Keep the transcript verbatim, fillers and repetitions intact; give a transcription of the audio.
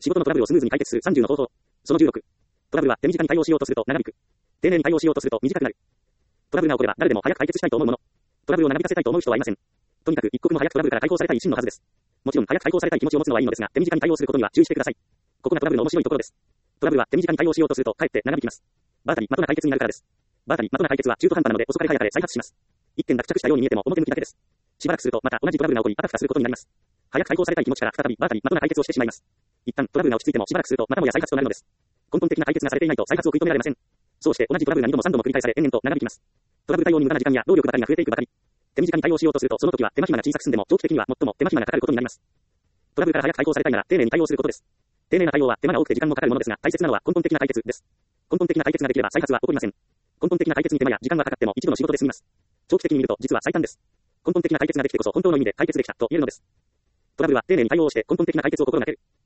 仕事のトラブルをスムーズに解決するさんじゅうの方法。そのじゅうろく。トラブルは手短に対応しようとすると長引く。丁寧に対応しようとすると短くなる。トラブルが起これば誰でも早く解決したいと思うもの。トラブルを長引かせたいと思う人はいません。とにかく一刻も早くトラブルから解放されたい一心のはずです。もちろん早く解放されたい気持ちを持つのはいいのですが、手短に対応することには注意してください。ここがトラブルの面白いところです。トラブルは手短に対応しようとするとかえって長引きます。場当たり的な解決になるからです。場当たり的な解決は中途半端なので遅かれ早かれ再発します。一件落着したように見えても表向きだけです。しばらくするとまた同じトラブルが起こりあたふたすることになります。早く解放されたい気持ちから再び場当たり的な解決をしてしまいます。一旦トラブルが落ち着いてもしばらくするとまたもや再発となるのです。根本的な解決がされていないと再発を食い止められません。そうして同じトラブルがにどもさんども繰り返され延々と長引きます。トラブル対応に無駄な時間や労力ばかりが増えていくばかり。手短に対応しようとするとその時は手間暇が小さく済んでも長期的には最も手間暇がかかることになります。トラブルから早く解放されたいなら丁寧に対応することです。丁寧な対応は手間が多くて時間もかかるものですが大切なのは根本的な解決です。根本的な解決ができれば再発は起こりません。根本的な解決に手間や時間がかかっても一部の仕事で済みます。長期的に見ると実は最短です。根本的な解決ができてこそ本当の意味で解決できたと言えるのです。トラブルは丁寧に対応して根本的な解決を心がける。